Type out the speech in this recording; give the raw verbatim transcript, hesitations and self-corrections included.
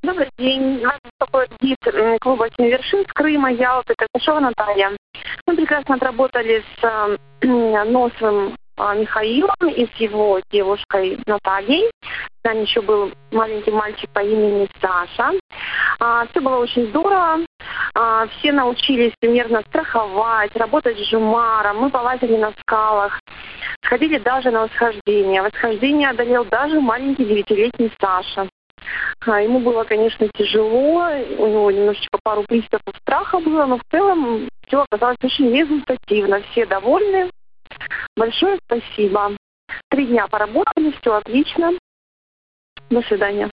Добрый день. Вас беспокоит гид м, клуба «Семь вершин» с Крыма, Ялты, Карташова Наталья. Мы прекрасно отработали с э, Носовым э, Михаилом и с его девушкой Натальей. С нами еще был маленький мальчик по имени Саша. А, все было очень здорово. А, все научились примерно страховать, работать с жумаром. Мы полазили на скалах. Сходили даже на восхождение. Восхождение одолел даже маленький девятилетний Саша. А, ему было, конечно, тяжело, у него немножечко пару приступов страха было, но в целом все оказалось очень результативно. Все довольны. Большое спасибо. Три дня поработали, все отлично. До свидания.